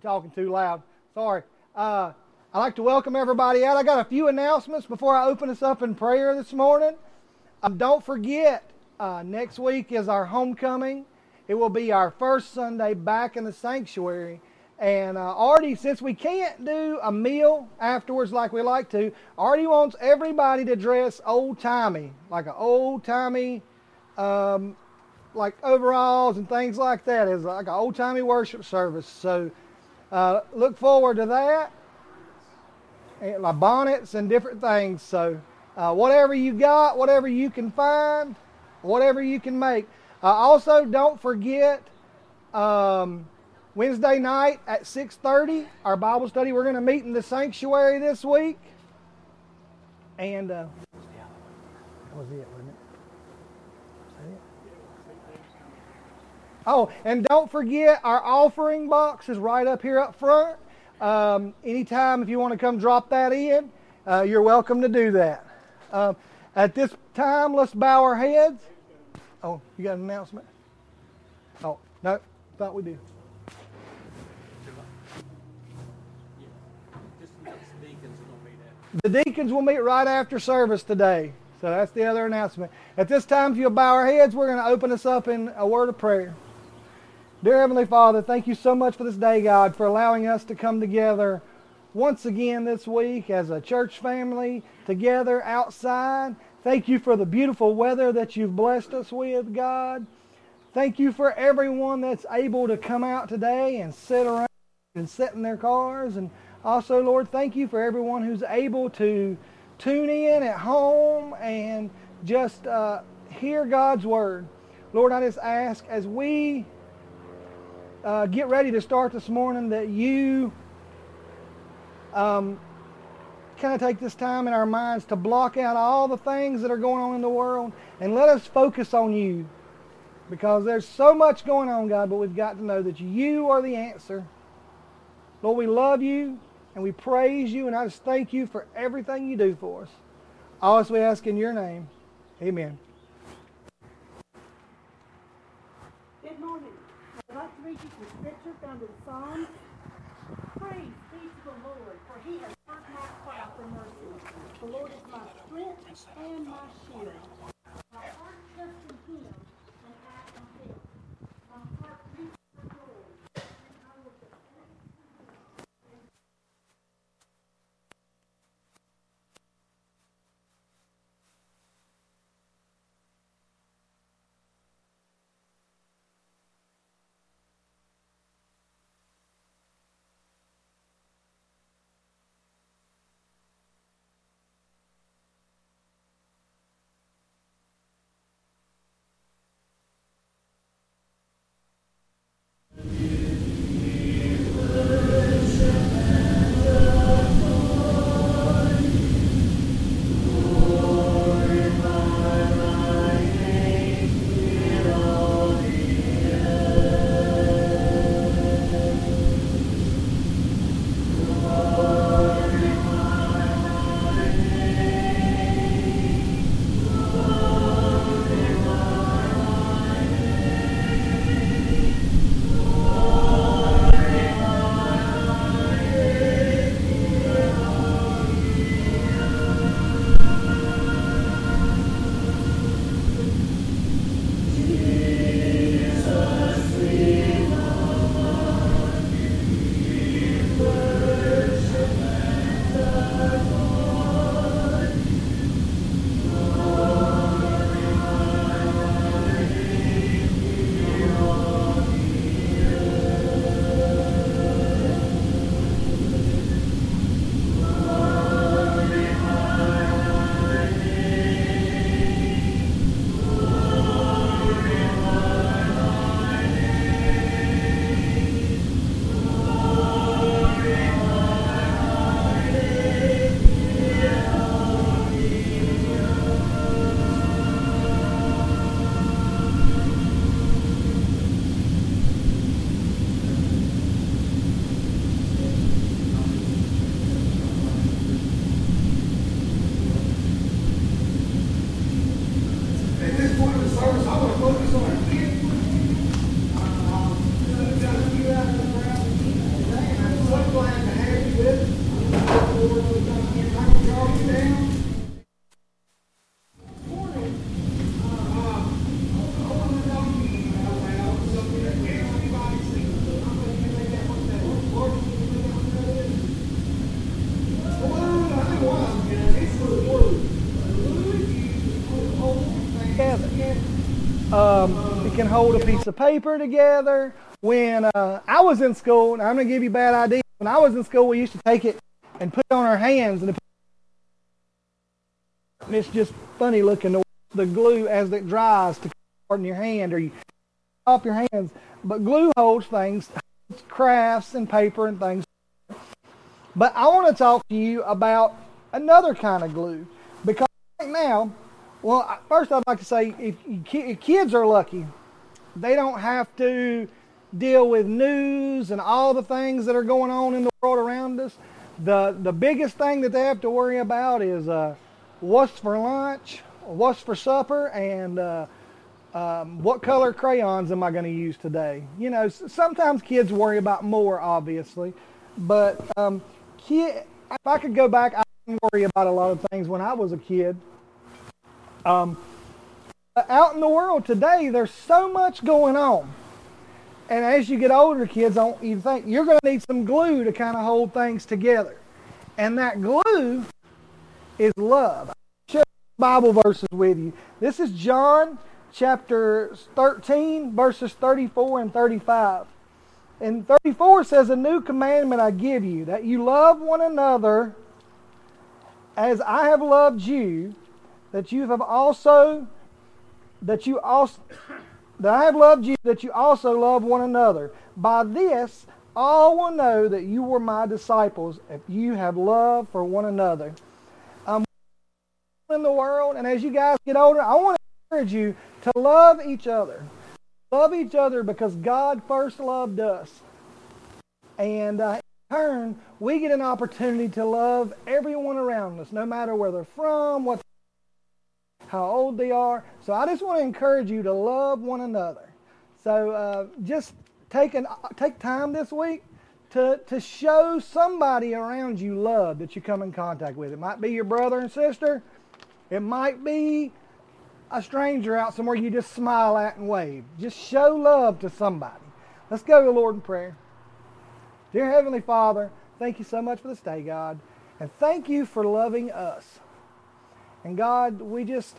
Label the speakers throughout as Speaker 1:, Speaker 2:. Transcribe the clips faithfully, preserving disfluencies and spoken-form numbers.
Speaker 1: talking too loud. Sorry. Uh, I'd like to welcome everybody out. I got a few announcements before I open us up in prayer this morning. Um, don't forget, uh, next week is our homecoming. It will be our first Sunday back in the sanctuary. And uh, Artie, since we can't do a meal afterwards like we like to, Artie wants everybody to dress old-timey, like an old-timey, um, like overalls and things like that. It's like an old-timey worship service. So uh, look forward to that. And like bonnets and different things. So uh, whatever you got, whatever you can find, whatever you can make. Uh, also, don't forget um, Wednesday night at six thirty, our Bible study. We're going to meet in the sanctuary this week. And uh, that was it, wasn't it? Oh, and don't forget our offering box is right up here up front. Um, anytime if you want to come drop that in, uh, you're welcome to do that. Um, at this time, let's bow our heads. Oh, you got an announcement? Oh, no, thought we did. The deacons will meet right after service today. So that's the other announcement. At this time, if you'll bow our heads, we're going to open us up in a word of prayer. Dear Heavenly Father, thank you so much for this day, God, for allowing us to come together once again this week as a church family together outside. Thank you for the beautiful weather that you've blessed us with, God. Thank you for everyone that's able to come out today and sit around and sit in their cars. And also, Lord, thank you for everyone who's able to tune in at home and just uh, hear God's Word. Lord, I just ask as we uh, get ready to start this morning that you um, kind of take this time in our minds to block out all the things that are going on in the world and let us focus on you. Because there's so much going on, God, but we've got to know that you are the answer. Lord, we love you and we praise you, and I just thank you for everything you do for us. All this we ask in your name. Amen.
Speaker 2: Good morning. I'd like to read you some scripture found in Psalms. Praise be to the Lord, for he has heard my cry for mercy. The Lord is my strength and my shield. My heart trusts in him, and I am helped. My heart beats for joy, and I will give thanks to him.
Speaker 1: can hold a piece of paper together. When uh, I was in school, and I'm going to give you bad ideas. When I was in school, we used to take it and put it on our hands, and, it, and it's just funny looking the, the glue as it dries to in your hand, or you off your hands. But glue holds things, crafts and paper and things. But I want to talk to you about another kind of glue, because right now, well, first I'd like to say, if, if kids are lucky, they don't have to deal with news and all the things that are going on in the world around us. The the biggest thing that they have to worry about is uh, what's for lunch, what's for supper, and uh, um, what color crayons am I going to use today. You know, sometimes kids worry about more, obviously, but um, kid, if I could go back, I didn't worry about a lot of things when I was a kid. Um, out in the world today, there's so much going on. And as you get older, kids, you think you're going to need some glue to kind of hold things together. And that glue is love. I'll share Bible verses with you. This is John chapter thirteen, verses thirty-four and thirty-five. And thirty-four says, "A new commandment I give you, that you love one another as I have loved you, that you have also, that you also, that I have loved you, that you also love one another. By this, all will know that you were my disciples, if you have love for one another." Um, in the world, and as you guys get older, I want to encourage you to love each other. Love each other because God first loved us. And uh, in turn, we get an opportunity to love everyone around us, no matter where they're from, what how old they are. So I just want to encourage you to love one another. So uh, just take an take time this week to, to show somebody around you love that you come in contact with. It might be your brother and sister. It might be a stranger out somewhere you just smile at and wave. Just show love to somebody. Let's go to the Lord in prayer. Dear Heavenly Father, thank you so much for this day, God. And thank you for loving us. And God, we just,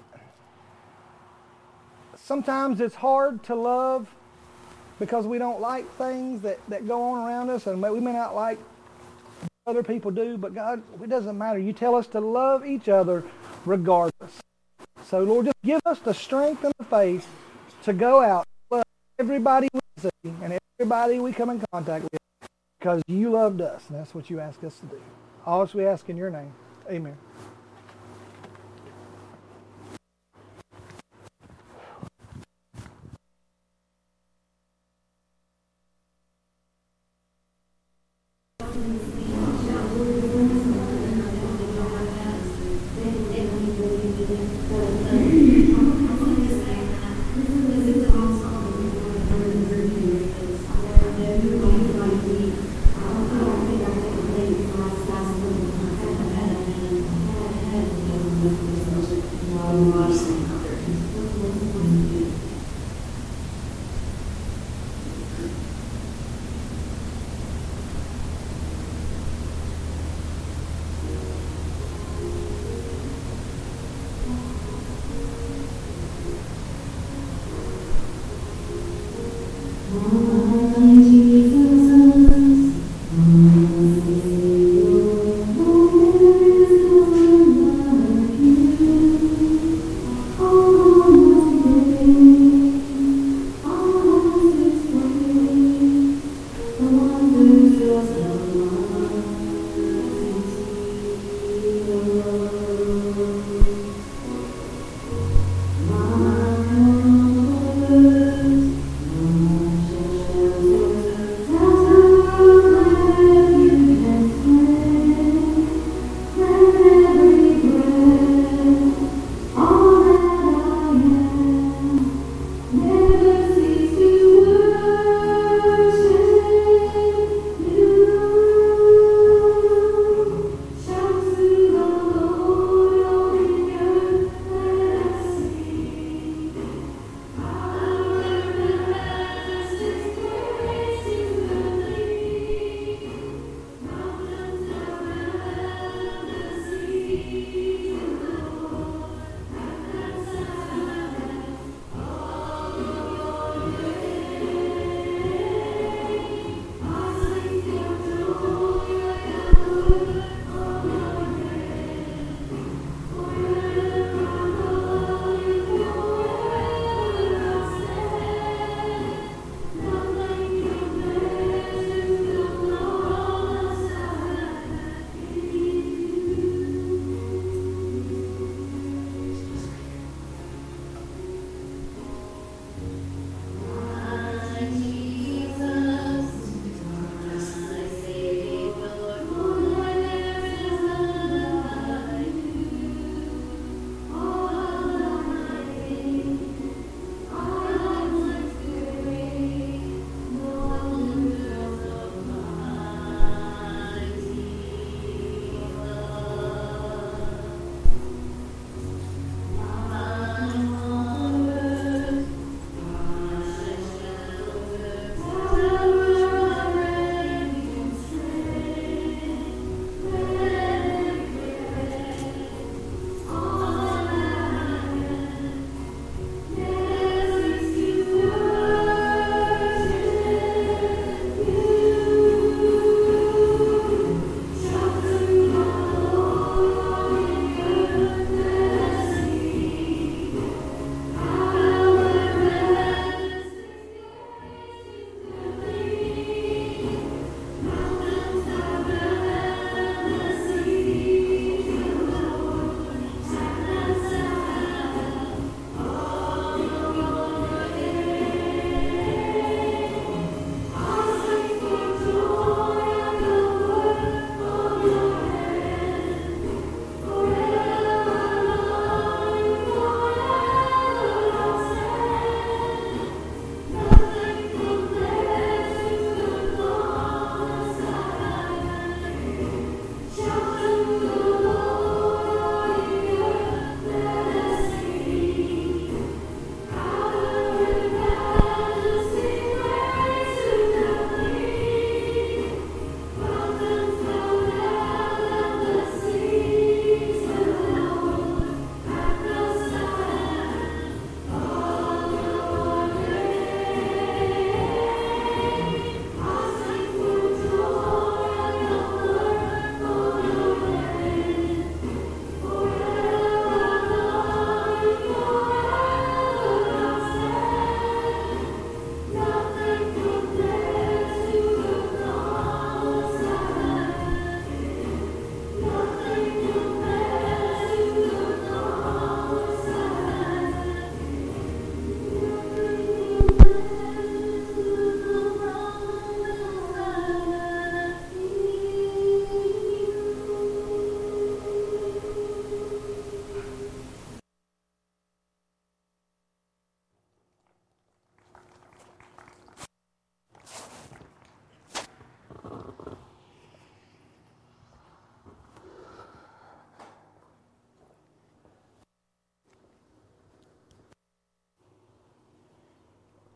Speaker 1: sometimes it's hard to love because we don't like things that, that go on around us, and we may not like what other people do, but God, it doesn't matter. You tell us to love each other regardless. So Lord, just give us the strength and the faith to go out and love everybody we see and everybody we come in contact with, because you loved us, and that's what you ask us to do. All this we ask in your name. Amen.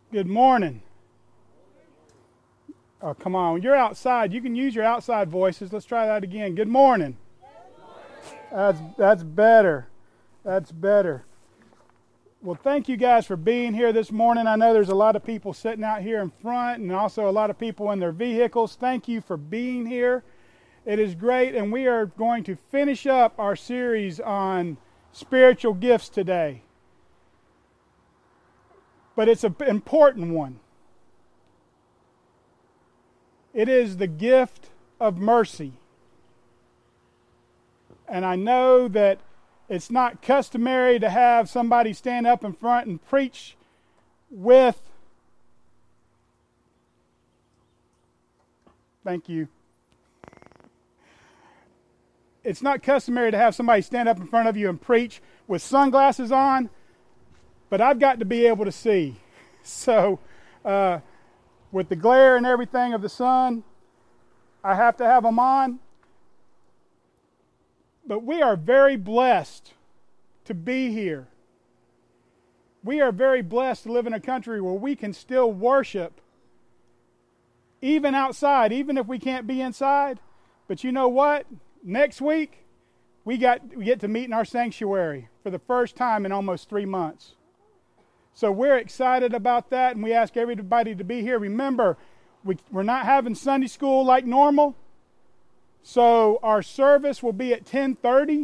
Speaker 3: Good morning. Oh, come on. You're outside. You can use your outside voices. Let's try that again. Good morning. That's, that's better. That's better. Well, thank you guys for being here this morning. I know there's a lot of people sitting out here in front and also a lot of people in their vehicles. Thank you for being here. It is great, and we are going to finish up our series on spiritual gifts today. But it's an important one. It is the gift of mercy. And I know that it's not customary to have somebody stand up in front and preach with, thank you. It's not customary to have somebody stand up in front of you and preach with sunglasses on, but I've got to be able to see. So, uh, with the glare and everything of the sun, I have to have them on. But we are very blessed to be here. We are very blessed to live in a country where we can still worship, even outside, even if we can't be inside. But you know what? Next week, we got we get to meet in our sanctuary for the first time in almost three months. So we're excited about that, and we ask everybody to be here. Remember, we, we're not having Sunday school like normal, so our service will be at ten thirty.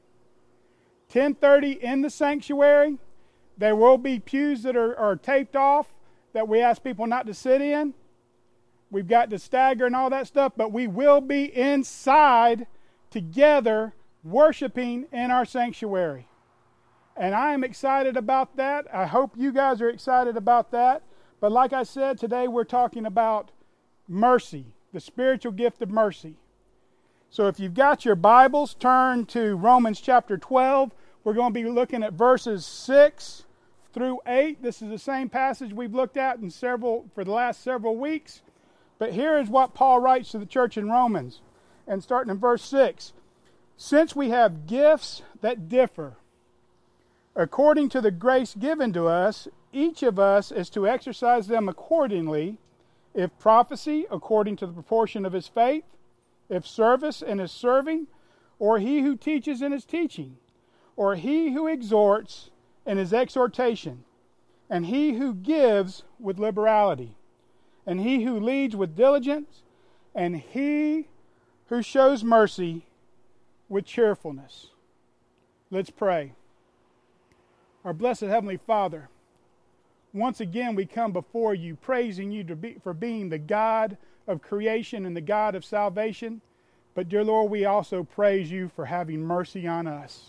Speaker 3: ten thirty in the sanctuary. There will be pews that are, are taped off that we ask people not to sit in. We've got the stagger and all that stuff, but we will be inside together worshiping in our sanctuary. And I am excited about that. I hope you guys are excited about that. But like I said, today we're talking about mercy, the spiritual gift of mercy. So if you've got your Bibles, turn to Romans chapter twelve. We're going to be looking at verses six through eight. This is the same passage we've looked at in several for the last several weeks. But here is what Paul writes to the church in Romans. And starting in verse six. Since we have gifts that differ, according to the grace given to us, each of us is to exercise them accordingly. If prophecy, according to the proportion of his faith. If service, in his serving. Or he who teaches in his teaching. Or he who exhorts in his exhortation. And he who gives with liberality. And he who leads with diligence. And he who shows mercy with cheerfulness. Let's pray. Our blessed Heavenly Father, once again we come before you praising you to be, for being the God of creation and the God of salvation. But dear Lord, we also praise you for having mercy on us.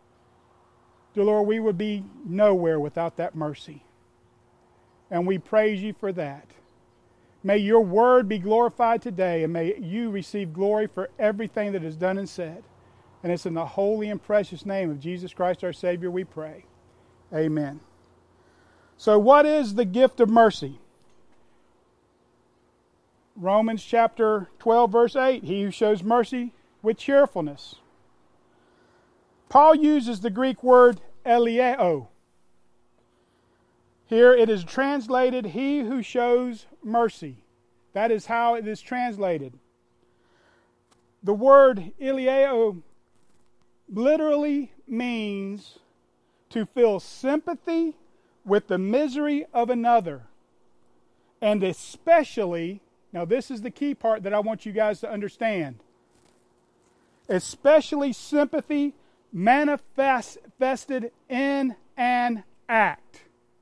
Speaker 3: Dear Lord, we would be nowhere without that mercy. And we praise you for that. May your word be glorified today, and may you receive glory for everything that is done and said. And it's in the holy and precious name of Jesus Christ our Savior we pray. Amen. So what is the gift of mercy? Romans chapter twelve, verse eight. He who shows mercy with cheerfulness. Paul uses the Greek word eleio. Here it is translated, he who shows mercy. That is how it is translated. The word eleio literally means to feel sympathy with the misery of another. And especially, now this is the key part that I want you guys to understand. Especially sympathy manifested in an act.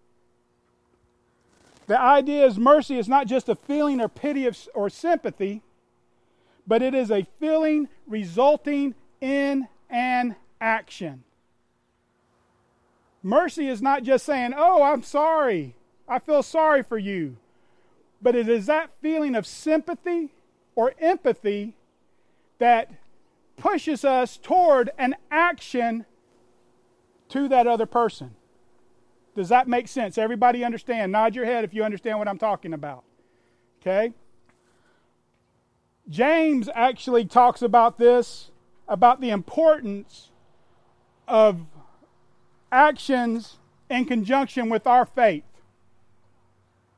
Speaker 3: The idea is mercy is not just a feeling or pity or sympathy, but it is a feeling resulting in an action. Mercy is not just saying, oh, I'm sorry, I feel sorry for you. But it is that feeling of sympathy or empathy that pushes us toward an action to that other person. Does that make sense? Everybody understand? Nod your head if you understand what I'm talking about. Okay? James actually talks about this, about the importance of actions in conjunction with our faith.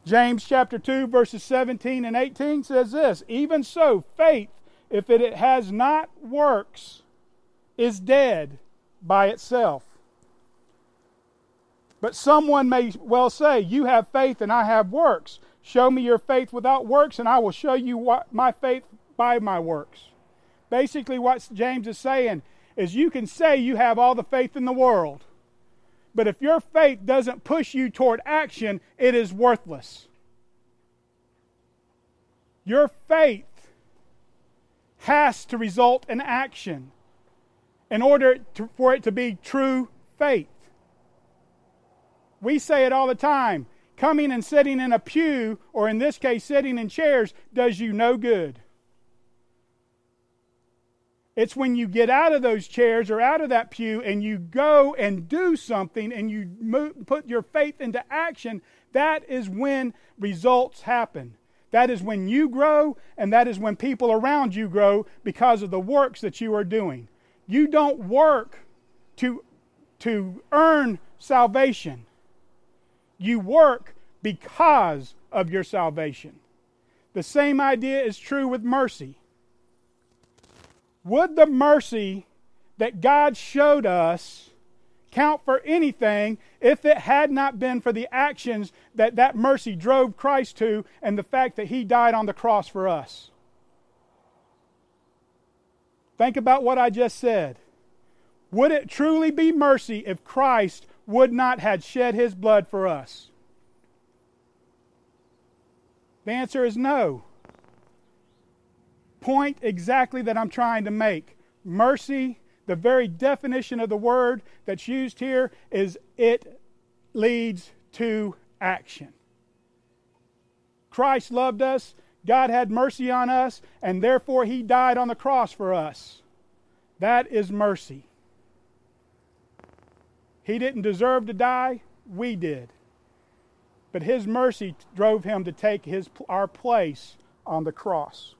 Speaker 3: James chapter two, verses seventeen and eighteen says this, even so, faith, if it has not works, is dead by itself. But someone may well say, you have faith and I have works. Show me your faith without works and I will show you what my faith by my works. Basically what James is saying is you can say you have all the faith in the world, but if your faith doesn't push you toward action, it is worthless. Your faith has to result in action in order to, for it to be true faith. We say it all the time. Coming and sitting in a pew, or in this case sitting in chairs, does you no good. It's when you get out of those chairs or out of that pew and you go and do something and you move, put your faith into action, that is when results happen. That is when you grow, and that is when people around you grow because of the works that you are doing. You don't work to, to earn salvation. You work because of your salvation. The same idea is true with mercy. Would the mercy that God showed us count for anything if it had not been for the actions that that mercy drove Christ to and the fact that He died on the cross for us? Think about what I just said. Would it truly be mercy if Christ would not have shed His blood for us? The answer is no. Point exactly that I'm trying to make. Mercy, the very definition of the word that's used here, is it leads to action. Christ loved us, God had mercy on us, and therefore He died on the cross for us. That is mercy. He didn't deserve to die, we did. But His mercy drove Him to take his, our place on the cross.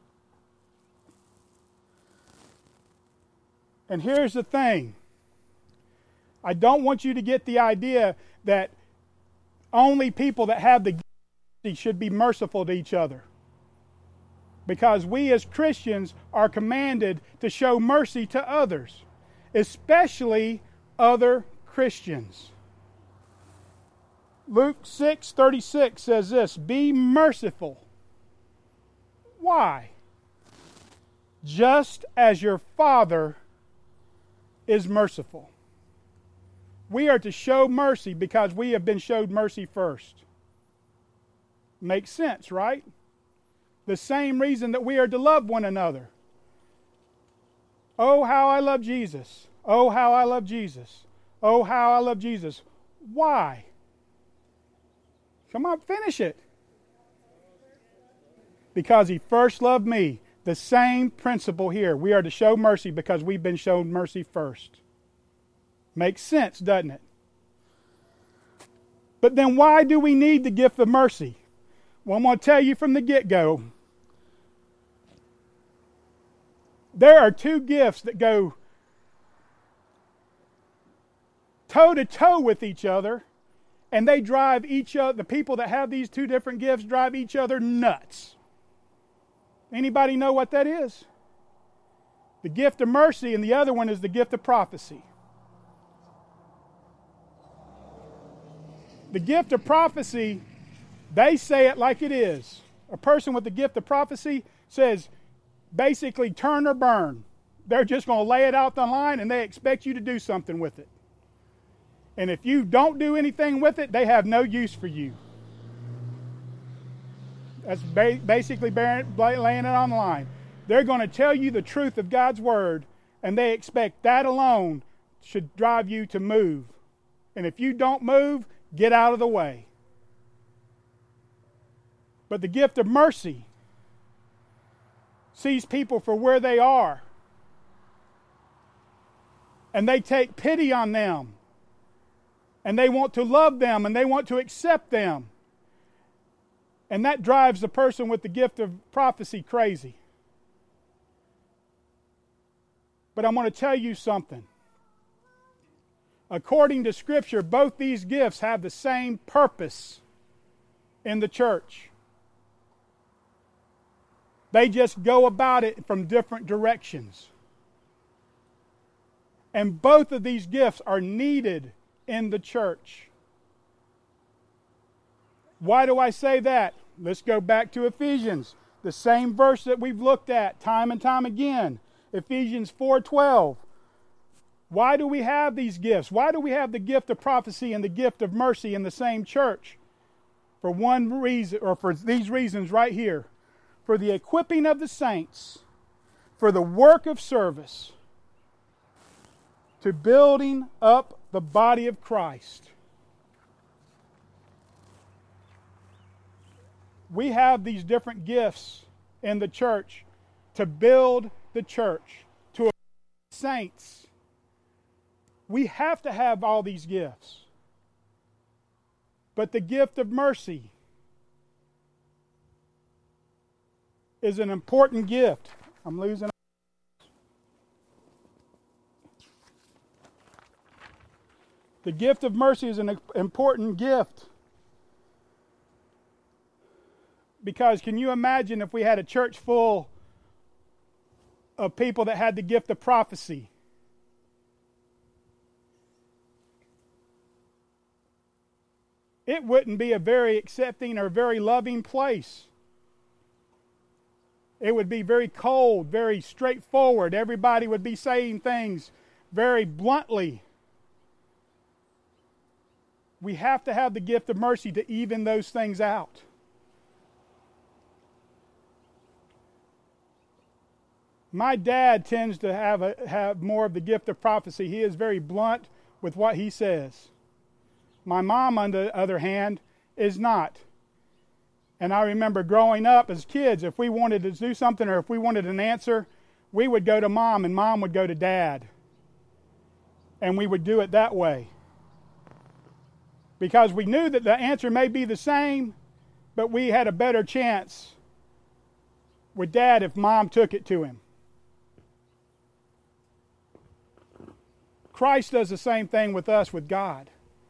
Speaker 3: And here's the thing. I don't want you to get the idea that only people that have the gift should be merciful to each other. Because we as Christians are commanded to show mercy to others, especially other Christians. Luke six thirty-six says this, be merciful. Why? Just as your Father is merciful. We are to show mercy because we have been showed mercy first. Makes sense, right? The same reason that we are to love one another. Oh, how I love Jesus. Oh, how I love Jesus. Oh, how I love Jesus. Why? Come on, finish it. Because He first loved me. The same principle here. We are to show mercy because we've been shown mercy first. Makes sense, doesn't it? But then why do we need the gift of mercy? Well, I'm going to tell you from the get-go. There are two gifts that go toe-to-toe with each other, and they drive each other, the people that have these two different gifts drive each other nuts. Anybody know what that is? The gift of mercy, and the other one is the gift of prophecy. The gift of prophecy, they say it like it is. A person with the gift of prophecy says, basically, turn or burn. They're just going to lay it out the line, and they expect you to do something with it. And if you don't do anything with it, they have no use for you. That's ba- basically laying it on the line. They're going to tell you the truth of God's Word, and they expect that alone should drive you to move. And if you don't move, get out of the way. But the gift of mercy sees people for where they are, and they take pity on them, and they want to love them, and they want to accept them. And that drives the person with the gift of prophecy crazy. But I'm going to tell you something. According to Scripture, both these gifts have the same purpose. in the church. They just go about it from different directions. And both of these gifts are needed in the church. Why do I say that? Let's go back to Ephesians, the same verse that we've looked at time and time again. Ephesians four twelve. Why do we have these gifts? Why do we have the gift of prophecy and the gift of mercy in the same church? For one reason, or for these reasons right here. For the equipping of the saints, for the work of service, to building up the body of Christ. We have these different gifts in the church to build the church, to equip the saints. We have to have all these gifts. But the gift of mercy is an important gift. I'm losing. The gift of mercy is an important gift. Because can you imagine if we had a church full of people that had the gift of prophecy? It wouldn't be a very accepting or very loving place. It would be very cold, very straightforward. Everybody would be saying things very bluntly. We have to have the gift of mercy to even those things out. My dad tends to have a, have more of the gift of prophecy. He is very blunt with what he says. My mom, on the other hand, is not. And I remember growing up as kids, if we wanted to do something or if we wanted an answer, we would go to mom and mom would go to dad. And we would do it that way. Because we knew that the answer may be the same, but we had a better chance with dad if mom took it to him. Christ does the same thing with us, with God.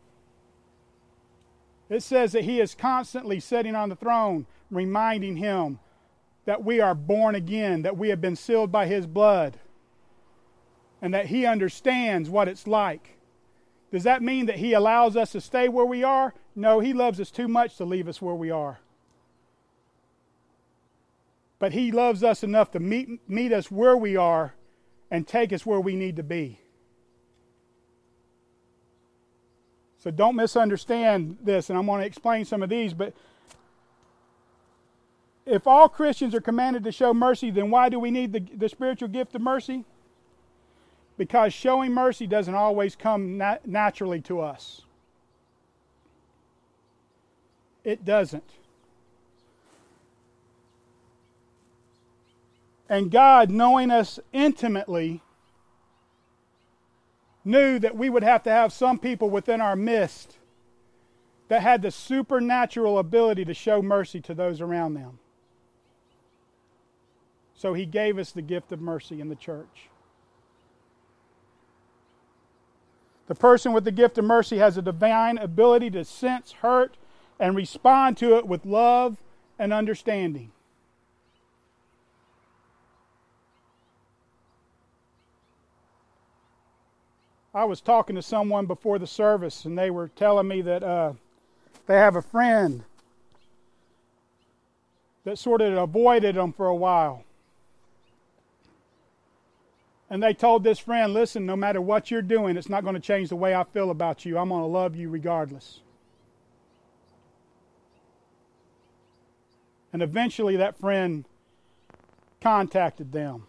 Speaker 3: It says that He is constantly sitting on the throne, reminding Him that we are born again, that we have been sealed by His blood, and that He understands what it's like. Does that mean that He allows us to stay where we are? No, He loves us too much to leave us where we are. But He loves us enough to meet, meet us where we are and take us where we need to be. So don't misunderstand this, and I'm going to explain some of these, but if all Christians are commanded to show mercy, then why do we need the, the spiritual gift of mercy? Because showing mercy doesn't always come nat- naturally to us. It doesn't. And God, knowing us intimately, knew that we would have to have some people within our midst that had the supernatural ability to show mercy to those around them. So He gave us the gift of mercy in the church. The person with the gift of mercy has a divine ability to sense hurt and respond to it with love and understanding. I was talking to someone before the service, and they were telling me that uh, they have a friend that sort of avoided them for a while. And they told this friend, listen, no matter what you're doing, it's not going to change the way I feel about you. I'm going to love you regardless. And eventually that friend contacted them.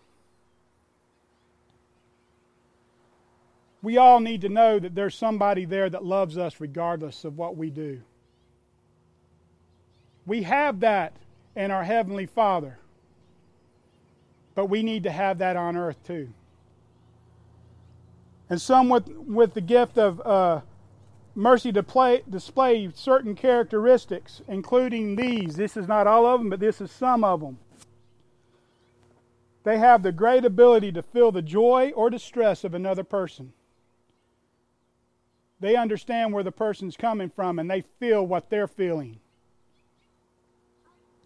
Speaker 3: We all need to know that there's somebody there that loves us regardless of what we do. We have that in our Heavenly Father. But we need to have that on earth too. And some with, with the gift of uh, mercy to play, display certain characteristics, including these. This is not all of them, but this is some of them. They have the great ability to feel the joy or distress of another person. They understand where the person's coming from and they feel what they're feeling.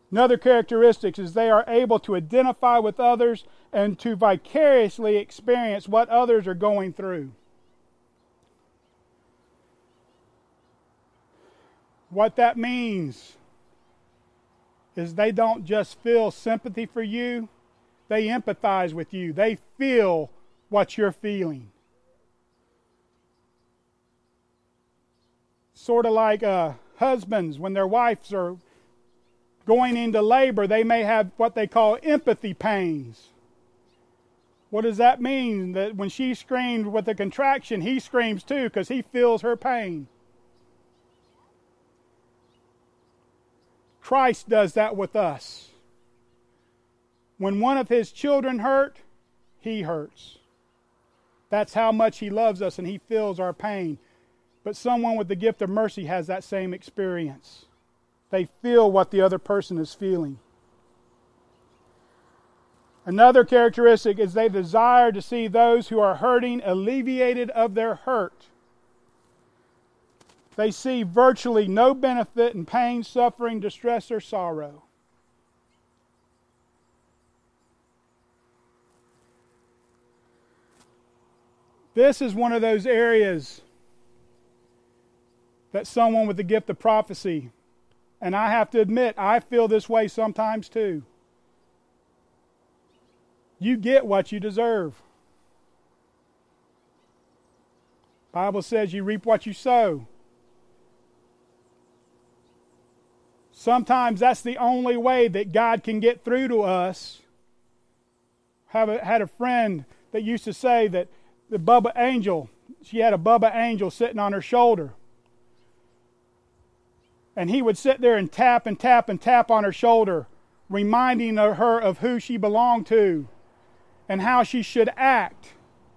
Speaker 3: Another characteristic is they are able to identify with others and to vicariously experience what others are going through. What that means is they don't just feel sympathy for you, they empathize with you. They feel what you're feeling. Sort of like uh, husbands, when their wives are going into labor, they may have what they call empathy pains. What does that mean? That when she screams with a contraction, he screams too because he feels her pain. Christ does that with us. When one of his children hurt, he hurts. That's how much he loves us, and he feels our pain. But someone with the gift of mercy has that same experience. They feel what the other person is feeling. Another characteristic is they desire to see those who are hurting alleviated of their hurt. They see virtually no benefit in pain, suffering, distress, or sorrow. This is one of those areas that someone with the gift of prophecy, and I have to admit, I feel this way sometimes too. You get what you deserve. The Bible says you reap what you sow. Sometimes that's the only way that God can get through to us. Have a, had a friend that used to say that the Bubba Angel, she had a Bubba Angel sitting on her shoulder. And he would sit there and tap and tap and tap on her shoulder, reminding her of who she belonged to and how she should act.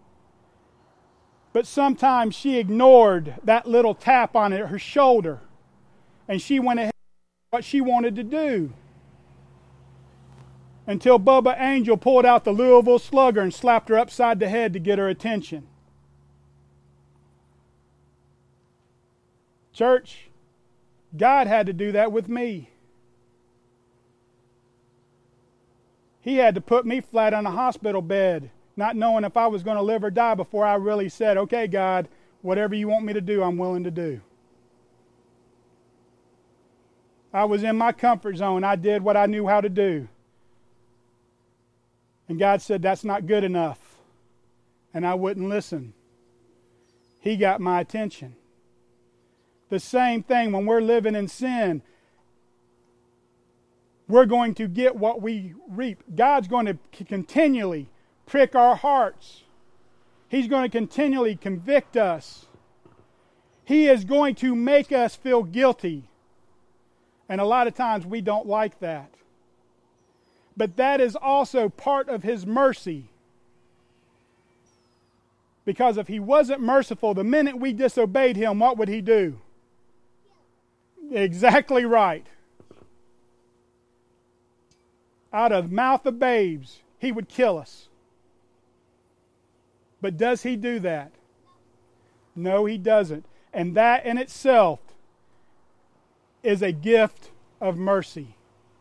Speaker 3: But sometimes she ignored that little tap on her shoulder, and she went ahead with what she wanted to do. Until Bubba Angel pulled out the Louisville Slugger and slapped her upside the head to get her attention. Church, God had to do that with me. He had to put me flat on a hospital bed, not knowing if I was going to live or die before I really said, okay, God, whatever you want me to do, I'm willing to do. I was in my comfort zone. I did what I knew how to do. And God said, that's not good enough. And I wouldn't listen. He got my attention. The same thing when we're living in sin. We're going to get what we reap. God's going to continually prick our hearts. He's going to continually convict us. He is going to make us feel guilty. And a lot of times we don't like that. But that is also part of His mercy. Because if He wasn't merciful, the minute we disobeyed Him, what would He do? Exactly right. Out of the mouth of babes, He would kill us. But does He do that? No, He doesn't. And that in itself is a gift of mercy.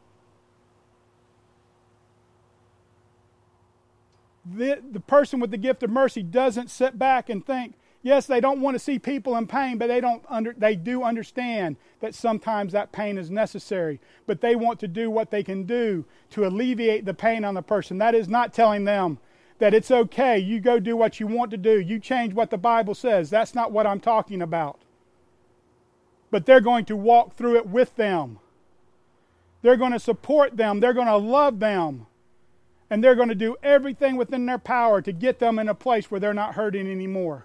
Speaker 3: The, the person with the gift of mercy doesn't sit back and think, yes, they don't want to see people in pain, but they don't under, they do understand that sometimes that pain is necessary. But they want to do what they can do to alleviate the pain on the person. That is not telling them that it's okay, you go do what you want to do, you change what the Bible says. That's not what I'm talking about. But they're going to walk through it with them. They're going to support them. They're going to love them. And they're going to do everything within their power to get them in a place where they're not hurting anymore.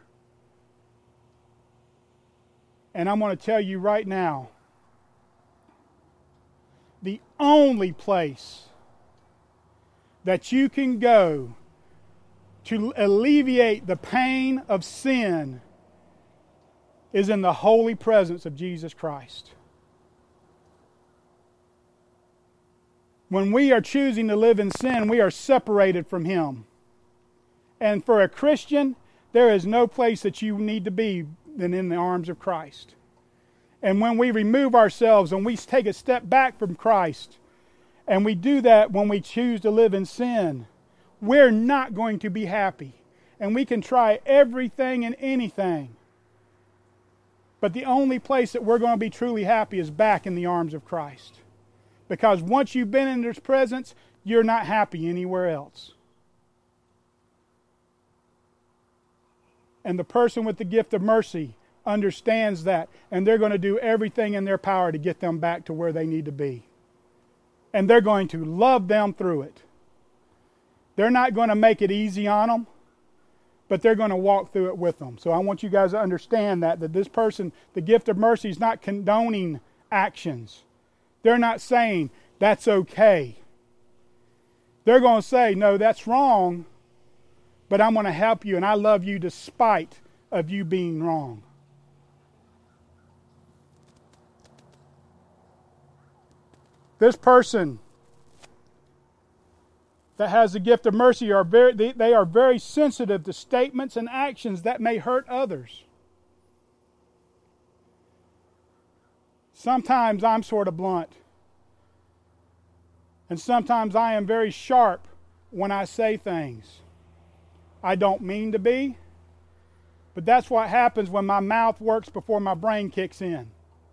Speaker 3: And I'm going to tell you right now, the only place that you can go to alleviate the pain of sin is in the holy presence of Jesus Christ. When we are choosing to live in sin, we are separated from Him. And for a Christian, there is no place that you need to be than in the arms of Christ. And when we remove ourselves and we take a step back from Christ, and we do that when we choose to live in sin, we're not going to be happy. And we can try everything and anything. But the only place that we're going to be truly happy is back in the arms of Christ. Because once you've been in His presence, you're not happy anywhere else. And the person with the gift of mercy understands that, and they're going to do everything in their power to get them back to where they need to be. And they're going to love them through it. They're not going to make it easy on them, but they're going to walk through it with them. So I want you guys to understand that, that this person, the gift of mercy, is not condoning actions. They're not saying, that's okay. They're going to say, no, that's wrong, but I'm going to help you, and I love you despite of you being wrong. This person that has the gift of mercy are very they, they are very sensitive to statements and actions that may hurt others. Sometimes I'm sort of blunt. And sometimes I am very sharp when I say things. I don't mean to be, but that's what happens when my mouth works before my brain kicks in.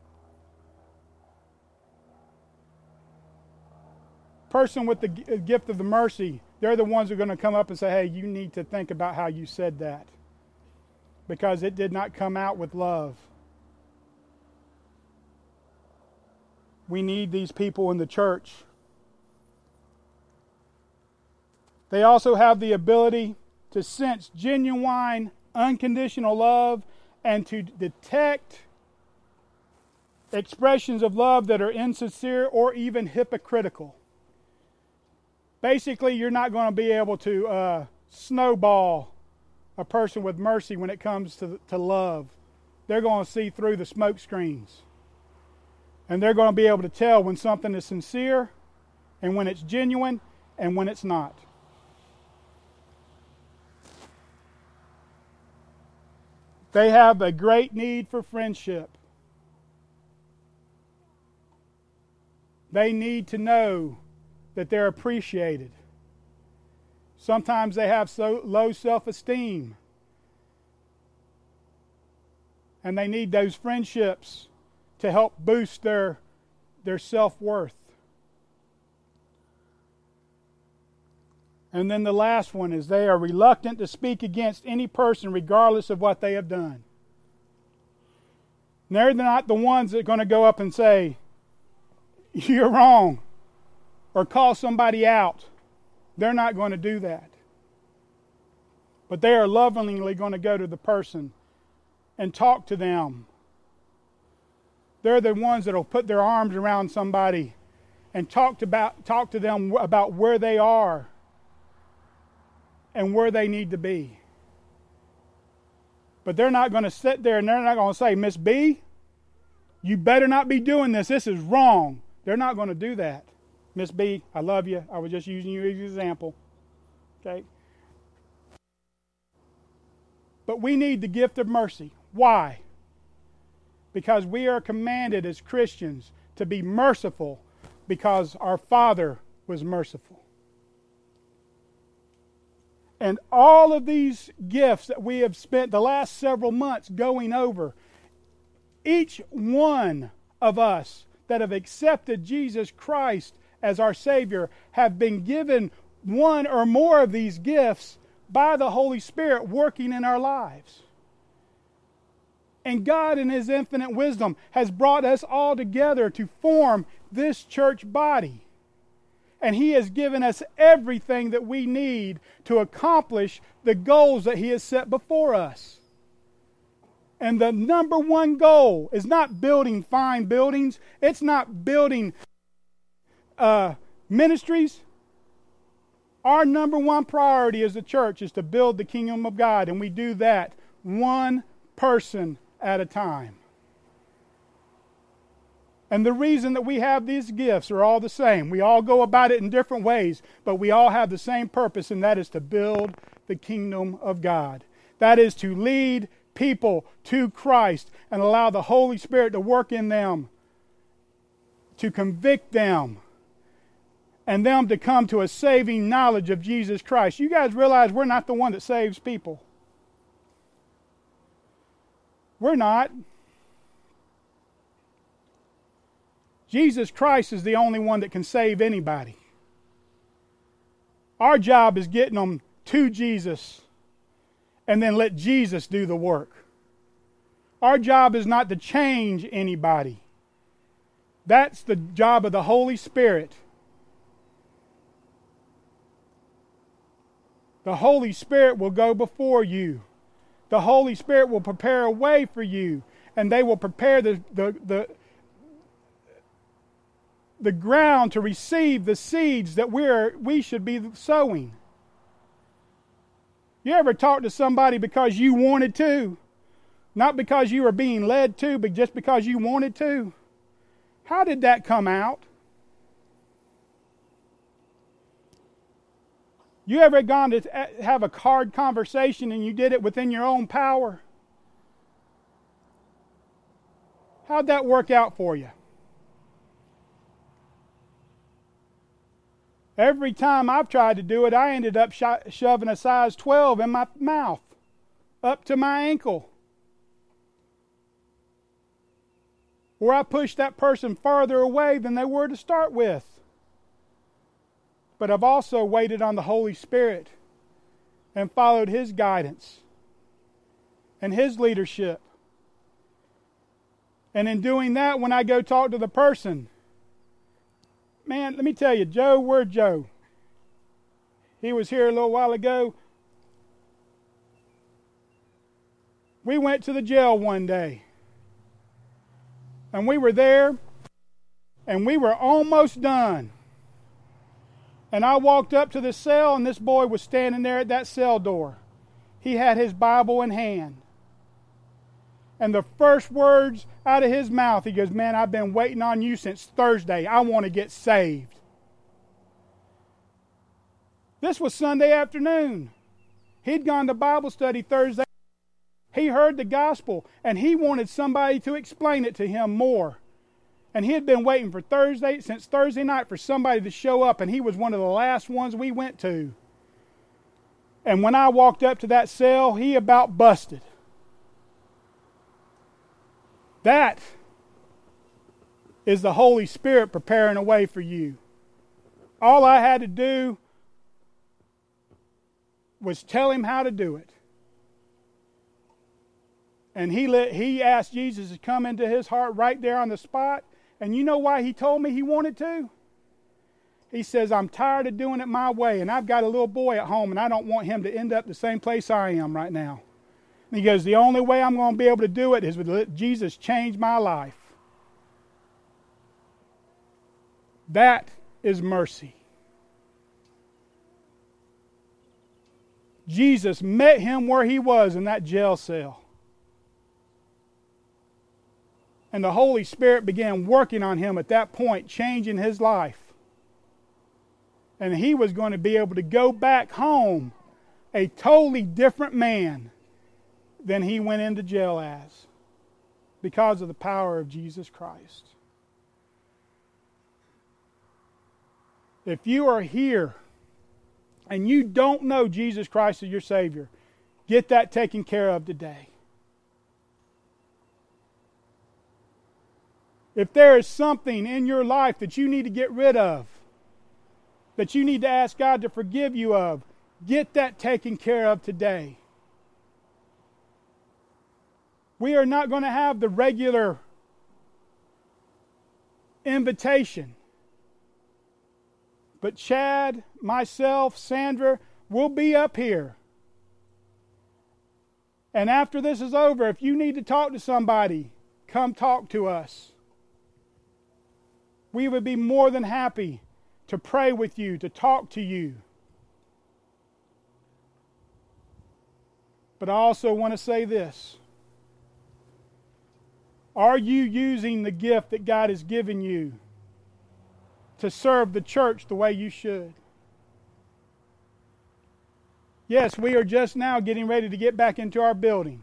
Speaker 3: Person with the gift of the mercy, they're the ones who are going to come up and say, hey, you need to think about how you said that, because it did not come out with love. We need these people in the church. They also have the ability to sense genuine, unconditional love and to detect expressions of love that are insincere or even hypocritical. Basically, you're not going to be able to uh, snowball a person with mercy when it comes to, to love. They're going to see through the smoke screens. And they're going to be able to tell when something is sincere and when it's genuine and when it's not. They have a great need for friendship. They need to know that they're appreciated. Sometimes they have so low self-esteem. And they need those friendships to help boost their, their self-worth. And then the last one is they are reluctant to speak against any person regardless of what they have done. And they're not the ones that are going to go up and say, you're wrong, or call somebody out. They're not going to do that. But they are lovingly going to go to the person and talk to them. They're the ones that will put their arms around somebody and talk about talk to them about where they are and where they need to be. But they're not going to sit there and they're not going to say, Miss B, you better not be doing this. This is wrong. They're not going to do that. Miss B, I love you. I was just using you as an example. Okay? But we need the gift of mercy. Why? Because we are commanded as Christians to be merciful because our Father was merciful. And all of these gifts that we have spent the last several months going over, each one of us that have accepted Jesus Christ as our Savior have been given one or more of these gifts by the Holy Spirit working in our lives. And God in His infinite wisdom has brought us all together to form this church body. And He has given us everything that we need to accomplish the goals that He has set before us. And the number one goal is not building fine buildings. It's not building uh, ministries. Our number one priority as a church is to build the kingdom of God. And we do that one person at a time. And the reason that we have these gifts are all the same. We all go about it in different ways, but we all have the same purpose, and that is to build the kingdom of God. That is to lead people to Christ and allow the Holy Spirit to work in them, to convict them, and them to come to a saving knowledge of Jesus Christ. You guys realize we're not the one that saves people. We're not. Jesus Christ is the only one that can save anybody. Our job is getting them to Jesus and then let Jesus do the work. Our job is not to change anybody. That's the job of the Holy Spirit. The Holy Spirit will go before you. The Holy Spirit will prepare a way for you, and they will prepare the, the, the, the ground to receive the seeds that we're, we should be sowing. You ever talk to somebody because you wanted to? Not because you were being led to, but just because you wanted to? How did that come out? You ever gone to have a hard conversation and you did it within your own power? How'd that work out for you? Every time I've tried to do it, I ended up sho- shoving a size twelve in my mouth, up to my ankle. Or I pushed that person farther away than they were to start with. But I've also waited on the Holy Spirit and followed His guidance and His leadership. And in doing that, when I go talk to the person, man, let me tell you, Joe, where'd Joe? He was here a little while ago. We went to the jail one day. And we were there, and we were almost done. And I walked up to the cell, and this boy was standing there at that cell door. He had his Bible in hand. And the first words out of his mouth, he goes, "Man, I've been waiting on you since Thursday. I want to get saved." This was Sunday afternoon. He'd gone to Bible study Thursday. He heard the gospel, and he wanted somebody to explain it to him more. And he had been waiting for Thursday, since Thursday night, for somebody to show up, and he was one of the last ones we went to. And when I walked up to that cell, he about busted. That is the Holy Spirit preparing a way for you. All I had to do was tell him how to do it. And he let, he asked Jesus to come into his heart right there on the spot. And you know why he told me he wanted to? He says, "I'm tired of doing it my way, and I've got a little boy at home, and I don't want him to end up the same place I am right now." And he goes, "The only way I'm going to be able to do it is with let Jesus change my life." That is mercy. Jesus met him where he was in that jail cell. And the Holy Spirit began working on him at that point, changing his life. And he was going to be able to go back home a totally different man than he went into jail as, because of the power of Jesus Christ. If you are here and you don't know Jesus Christ as your Savior, get that taken care of today. If there is something in your life that you need to get rid of, that you need to ask God to forgive you of, get that taken care of today. We are not going to have the regular invitation. But Chad, myself, Sandra, will be up here. And after this is over, if you need to talk to somebody, come talk to us. We would be more than happy to pray with you, to talk to you. But I also want to say this. Are you using the gift that God has given you to serve the church the way you should? Yes, we are just now getting ready to get back into our building.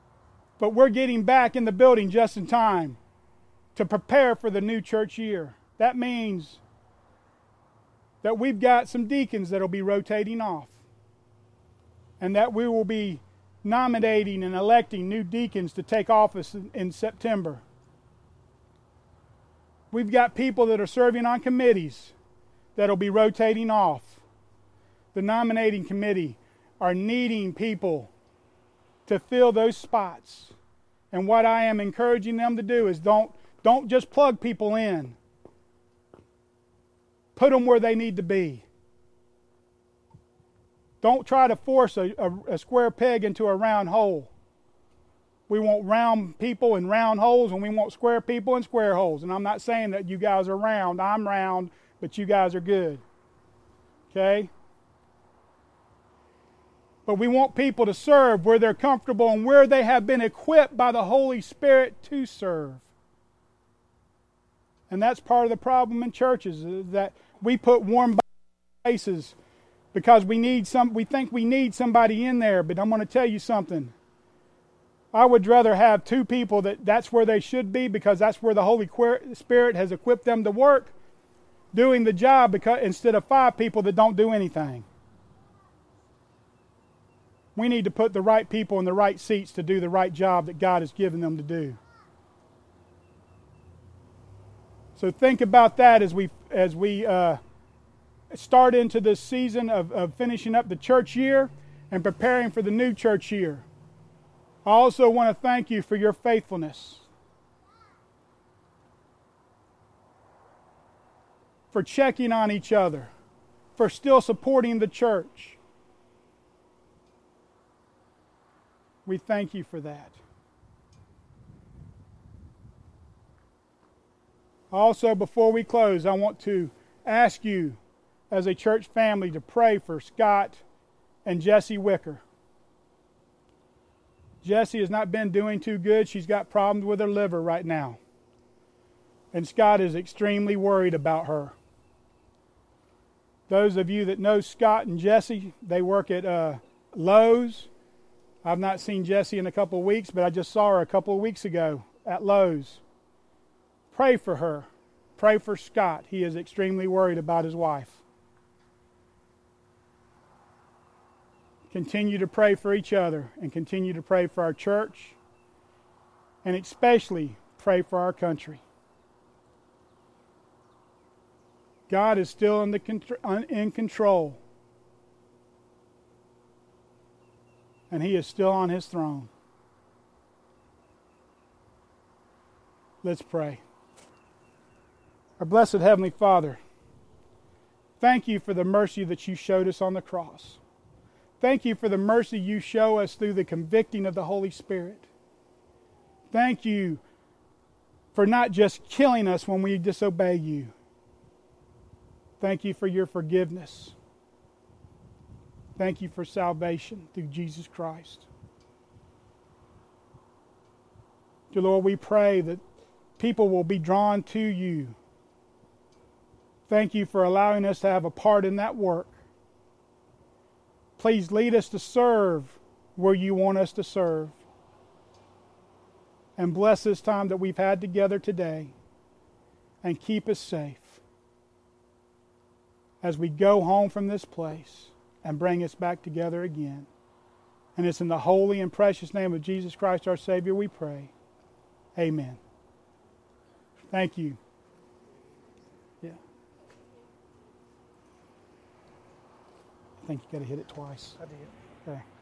Speaker 3: But we're getting back in the building just in time to prepare for the new church year. that means that we've got some deacons that will be rotating off, and that we will be nominating and electing new deacons to take office in, in September. We've got people that are serving on committees that will be rotating off. The nominating committee are needing people to fill those spots. And what I am encouraging them to do is don't, don't just plug people in. Put them where they need to be. Don't try to force a, a, a square peg into a round hole. We want round people in round holes, and we want square people in square holes. And I'm not saying that you guys are round. I'm round, but you guys are good. Okay? But we want people to serve where they're comfortable and where they have been equipped by the Holy Spirit to serve. And that's part of the problem in churches, is that we put warm places because we need some. We think we need somebody in there. But I'm going to tell you something. I would rather have two people that that's where they should be, because that's where the Holy Spirit has equipped them to work, doing the job, because instead of five people that don't do anything. We need to put the right people in the right seats to do the right job that God has given them to do. So think about that as we as we uh, start into this season of, of finishing up the church year and preparing for the new church year. I also want to thank you for your faithfulness, for checking on each other, for still supporting the church. We thank you for that. Also, before we close, I want to ask you as a church family to pray for Scott and Jessie Wicker. Jessie has not been doing too good. She's got problems with her liver right now. And Scott is extremely worried about her. Those of you that know Scott and Jessie, they work at uh, Lowe's. I've not seen Jessie in a couple of weeks, but I just saw her a couple of weeks ago at Lowe's. Pray for her. Pray for Scott. He is extremely worried about his wife. Continue to pray for each other, and continue to pray for our church, and especially pray for our country. God is still in, the, in control, and He is still on His throne. Let's pray. Our blessed Heavenly Father, thank you for the mercy that you showed us on the cross. Thank you for the mercy you show us through the convicting of the Holy Spirit. Thank you for not just killing us when we disobey you. Thank you for your forgiveness. Thank you for salvation through Jesus Christ. Dear Lord, we pray that people will be drawn to you. Thank you for allowing us to have a part in that work. Please lead us to serve where you want us to serve. And bless this time that we've had together today. And keep us safe as we go home from this place, and bring us back together again. And it's in the holy and precious name of Jesus Christ our Savior we pray. Amen. Thank you. Yeah. I think you got to hit it twice.
Speaker 1: I did.
Speaker 3: Okay.